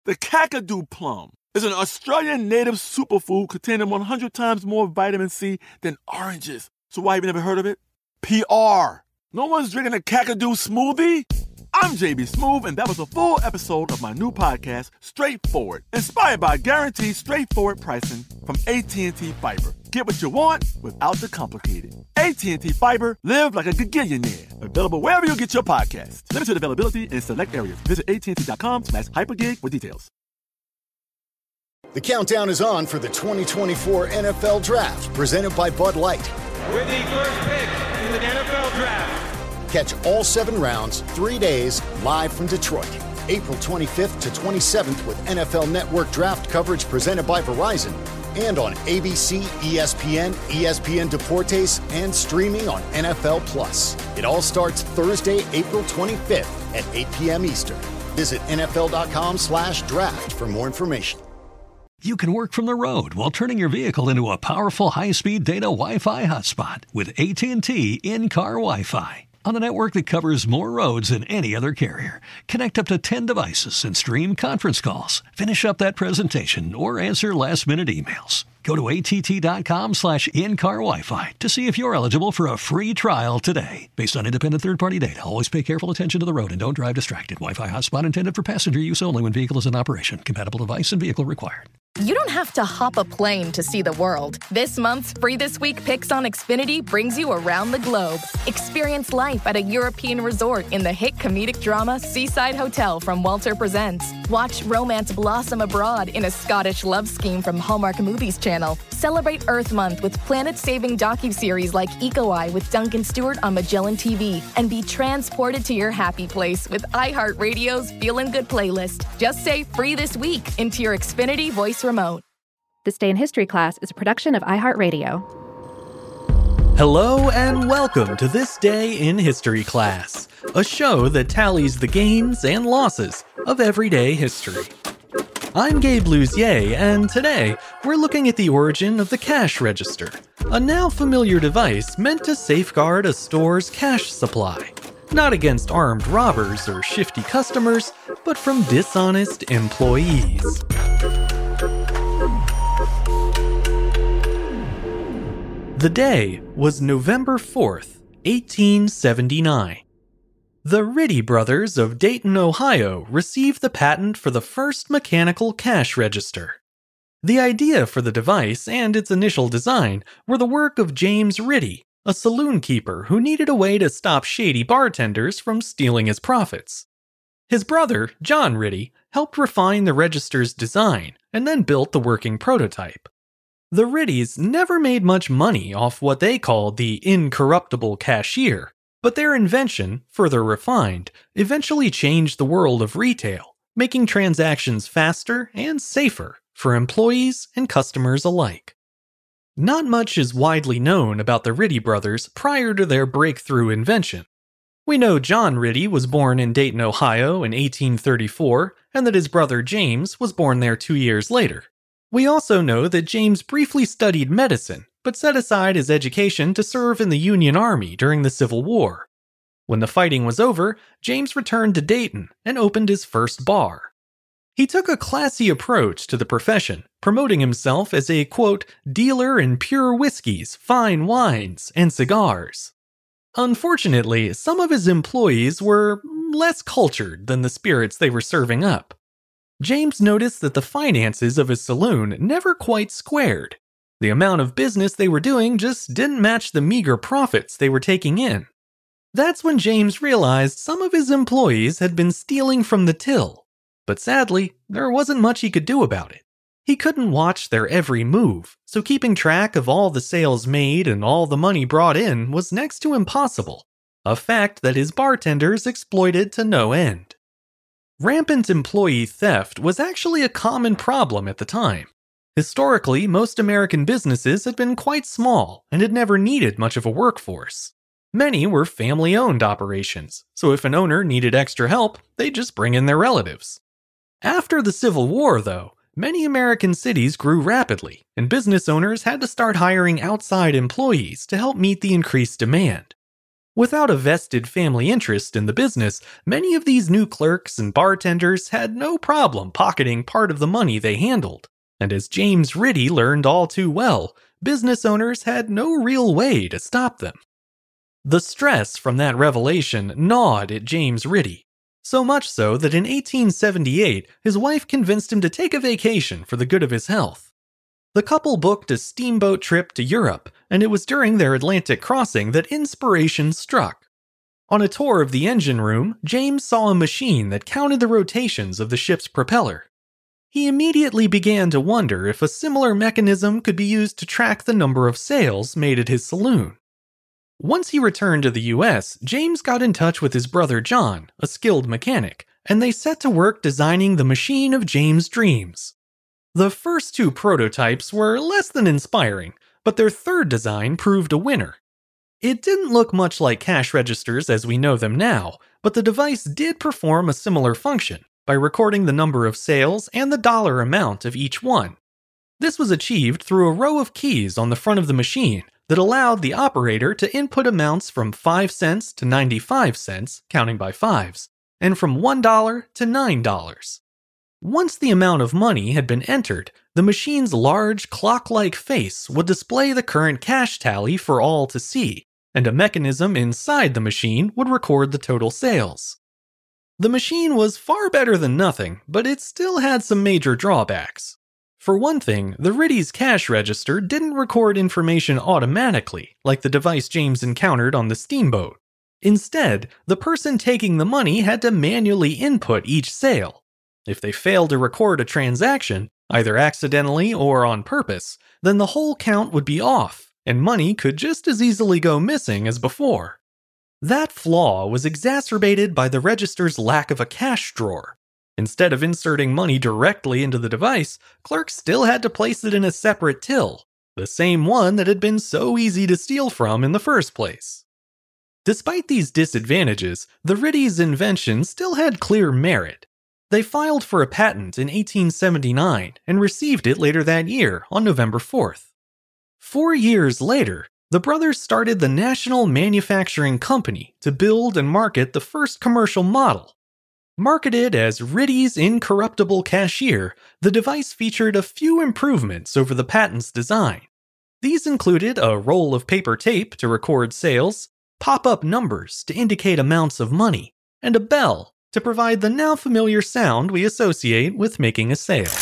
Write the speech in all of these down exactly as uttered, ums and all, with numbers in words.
The Kakadu plum is an Australian native superfood containing one hundred times more vitamin C than oranges. So why have you never heard of it? P R. No one's drinking a Kakadu smoothie? I'm J B Smoove, and that was a full episode of my new podcast, Straightforward, inspired by guaranteed straightforward pricing from A T and T Fiber. Get what you want without the complicated. A T and T Fiber, live like a gigillionaire. Available wherever you get your podcasts. Limited availability in select areas. Visit AT&T.com slash hypergig for details. The countdown is on for the twenty twenty-four N F L Draft, presented by Bud Light. With the first pick in the N F L Draft. Catch all seven rounds, three days, live from Detroit. April twenty-fifth to twenty-seventh with N F L Network draft coverage presented by Verizon. And on A B C, E S P N, E S P N Deportes, and streaming on N F L Plus. It all starts Thursday, April twenty-fifth at eight p.m. Eastern. Visit nfl.com slash draft for more information. You can work from the road while turning your vehicle into a powerful high-speed data Wi-Fi hotspot with A T and T in-car Wi-Fi. On a network that covers more roads than any other carrier. Connect up to ten devices and stream conference calls. Finish up that presentation or answer last-minute emails. Go to att.com slash in-car Wi-Fi to see if you're eligible for a free trial today. Based on independent third-party data, always pay careful attention to the road and don't drive distracted. Wi-Fi hotspot intended for passenger use only when vehicle is in operation. Compatible device and vehicle required. You don't have to hop a plane to see the world. This month's Free This Week Picks on Xfinity brings you around the globe. Experience life at a European resort in the hit comedic drama Seaside Hotel from Walter Presents. Watch romance blossom abroad in a Scottish love scheme from Hallmark Movies Channel. Celebrate Earth Month with planet-saving docuseries like Eco Eye with Duncan Stewart on Magellan T V. And be transported to your happy place with iHeartRadio's Feelin' Good playlist. Just say Free This Week into your Xfinity voice remote. This Day in History class is a production of iHeartRadio. Hello and welcome to This Day in History class, a show that tallies the gains and losses of everyday history. I'm Gabe Luzier, and today we're looking at the origin of the cash register, a now familiar device meant to safeguard a store's cash supply, not against armed robbers or shifty customers, but from dishonest employees. The day was November fourth, eighteen seventy-nine. The Ritty brothers of Dayton, Ohio received the patent for the first mechanical cash register. The idea for the device and its initial design were the work of James Ritty, a saloon keeper who needed a way to stop shady bartenders from stealing his profits. His brother, John Ritty, helped refine the register's design and then built the working prototype. The Rittys never made much money off what they called the incorruptible cashier, but their invention, further refined, eventually changed the world of retail, making transactions faster and safer for employees and customers alike. Not much is widely known about the Ritty brothers prior to their breakthrough invention. We know John Ritty was born in Dayton, Ohio in eighteen thirty-four, and that his brother James was born there two years later. We also know that James briefly studied medicine, but set aside his education to serve in the Union Army during the Civil War. When the fighting was over, James returned to Dayton and opened his first bar. He took a classy approach to the profession, promoting himself as a, quote, dealer in pure whiskeys, fine wines, and cigars. Unfortunately, some of his employees were less cultured than the spirits they were serving up. James noticed that the finances of his saloon never quite squared. The amount of business they were doing just didn't match the meager profits they were taking in. That's when James realized some of his employees had been stealing from the till. But sadly, there wasn't much he could do about it. He couldn't watch their every move, so keeping track of all the sales made and all the money brought in was next to impossible, a fact that his bartenders exploited to no end. Rampant employee theft was actually a common problem at the time. Historically, most American businesses had been quite small and had never needed much of a workforce. Many were family-owned operations, so if an owner needed extra help, they'd just bring in their relatives. After the Civil War, though, many American cities grew rapidly, and business owners had to start hiring outside employees to help meet the increased demand. Without a vested family interest in the business, many of these new clerks and bartenders had no problem pocketing part of the money they handled. And as James Ritty learned all too well, business owners had no real way to stop them. The stress from that revelation gnawed at James Ritty, so much so that in eighteen seventy-eight, his wife convinced him to take a vacation for the good of his health. The couple booked a steamboat trip to Europe, and it was during their Atlantic crossing that inspiration struck. On a tour of the engine room, James saw a machine that counted the rotations of the ship's propeller. He immediately began to wonder if a similar mechanism could be used to track the number of sales made at his saloon. Once he returned to the U S, James got in touch with his brother John, a skilled mechanic, and they set to work designing the machine of James' dreams. The first two prototypes were less than inspiring, but their third design proved a winner. It didn't look much like cash registers as we know them now, but the device did perform a similar function by recording the number of sales and the dollar amount of each one. This was achieved through a row of keys on the front of the machine that allowed the operator to input amounts from five cents to ninety-five cents, counting by fives, and from one dollar to nine dollars. Once the amount of money had been entered, the machine's large clock-like face would display the current cash tally for all to see, and a mechanism inside the machine would record the total sales. The machine was far better than nothing, but it still had some major drawbacks. For one thing, the Ritty's cash register didn't record information automatically, like the device James encountered on the steamboat. Instead, the person taking the money had to manually input each sale. If they failed to record a transaction, either accidentally or on purpose, then the whole count would be off, and money could just as easily go missing as before. That flaw was exacerbated by the register's lack of a cash drawer. Instead of inserting money directly into the device, clerks still had to place it in a separate till, the same one that had been so easy to steal from in the first place. Despite these disadvantages, the Ritty's invention still had clear merit. They filed for a patent in eighteen seventy-nine and received it later that year on November fourth. Four years later, the brothers started the National Manufacturing Company to build and market the first commercial model. Marketed as Ritty's Incorruptible Cashier, the device featured a few improvements over the patent's design. These included a roll of paper tape to record sales, pop-up numbers to indicate amounts of money, and a bell to provide the now familiar sound we associate with making a sale.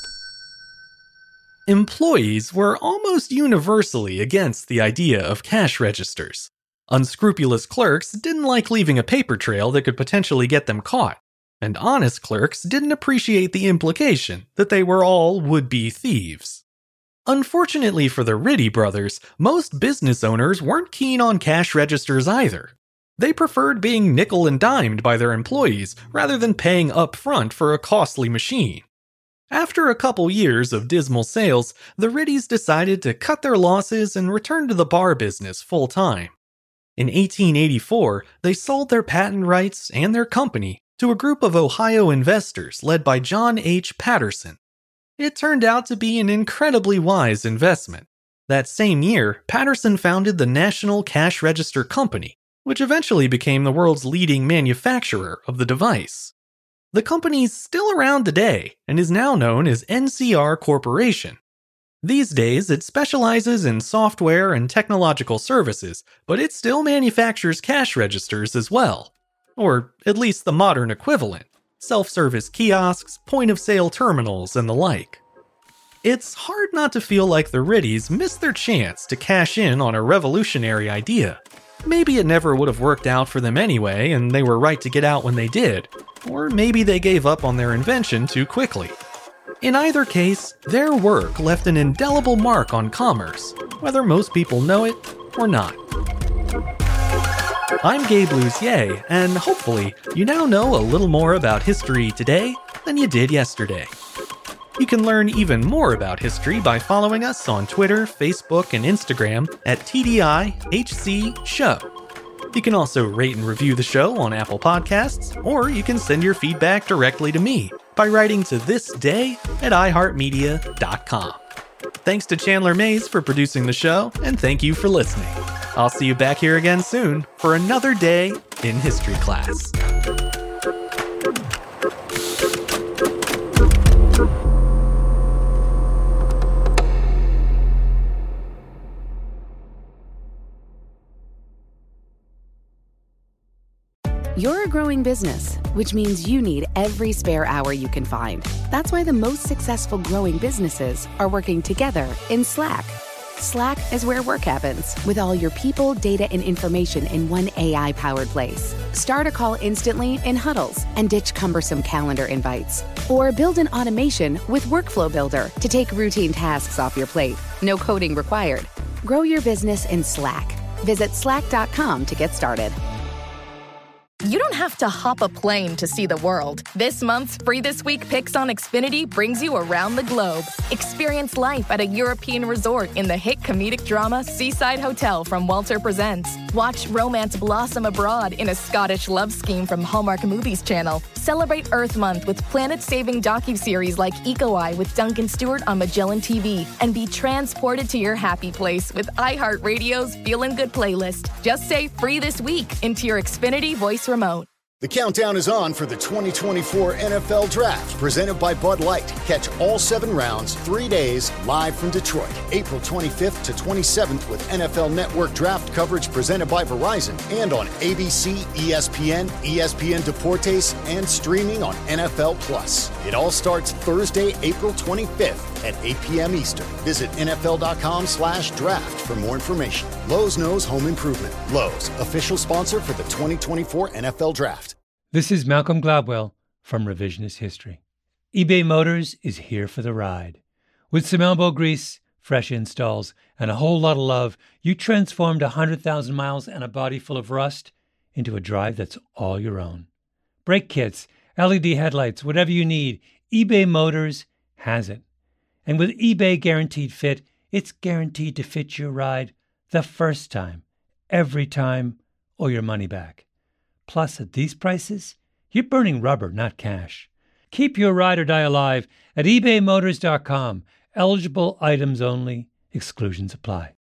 Employees were almost universally against the idea of cash registers. Unscrupulous clerks didn't like leaving a paper trail that could potentially get them caught, and honest clerks didn't appreciate the implication that they were all would-be thieves. Unfortunately for the Ritty brothers, most business owners weren't keen on cash registers either. They preferred being nickel and dimed by their employees rather than paying up front for a costly machine. After a couple years of dismal sales, the Rittys decided to cut their losses and return to the bar business full-time. In eighteen eighty-four, they sold their patent rights and their company to a group of Ohio investors led by John H. Patterson. It turned out to be an incredibly wise investment. That same year, Patterson founded the National Cash Register Company, which eventually became the world's leading manufacturer of the device. The company's still around today and is now known as N C R Corporation. These days, it specializes in software and technological services, but it still manufactures cash registers as well. Or at least the modern equivalent, self-service kiosks, point-of-sale terminals, and the like. It's hard not to feel like the Rittys missed their chance to cash in on a revolutionary idea. Maybe it never would have worked out for them anyway, and they were right to get out when they did. Or maybe they gave up on their invention too quickly. In either case, their work left an indelible mark on commerce, whether most people know it or not. I'm Gabe Luzier, and hopefully, you now know a little more about history today than you did yesterday. You can learn even more about history by following us on Twitter, Facebook, and Instagram at T D I H C Show. You can also rate and review the show on Apple Podcasts, or you can send your feedback directly to me by writing to thisday at i heart media dot com. Thanks to Chandler Mays for producing the show, and thank you for listening. I'll see you back here again soon for another day in history class. You're a growing business, which means you need every spare hour you can find. That's why the most successful growing businesses are working together in Slack. Slack is where work happens, with all your people, data, and information in one A I-powered place. Start a call instantly in huddles and ditch cumbersome calendar invites. Or build an automation with Workflow Builder to take routine tasks off your plate. No coding required. Grow your business in Slack. Visit slack dot com to get started. You don't have to hop a plane to see the world. This month's Free This Week Picks on Xfinity brings you around the globe. Experience life at a European resort in the hit comedic drama Seaside Hotel from Walter Presents. Watch romance blossom abroad in a Scottish love scheme from Hallmark Movies Channel. Celebrate Earth Month with planet-saving docuseries like Eco Eye with Duncan Stewart on Magellan T V. And be transported to your happy place with iHeartRadio's Feelin' Good playlist. Just say Free This Week into your Xfinity voice remote. The countdown is on for the twenty twenty-four N F L Draft, presented by Bud Light. Catch all seven rounds, three days, live from Detroit, April twenty-fifth to twenty-seventh with N F L Network draft coverage presented by Verizon and on A B C, E S P N, E S P N Deportes, and streaming on N F L Plus. It all starts Thursday, April twenty-fifth at eight p.m. Eastern. Visit N F L dot com slash draft for more information. Lowe's knows home improvement. Lowe's, official sponsor for the twenty twenty-four N F L Draft. This is Malcolm Gladwell from Revisionist History. eBay Motors is here for the ride. With some elbow grease, fresh installs, and a whole lot of love, you transformed one hundred thousand miles and a body full of rust into a drive that's all your own. Brake kits, L E D headlights, whatever you need, eBay Motors has it. And with eBay Guaranteed Fit, it's guaranteed to fit your ride the first time, every time, or your money back. Plus, at these prices, you're burning rubber, not cash. Keep your ride or die alive at ebay motors dot com. Eligible items only. Exclusions apply.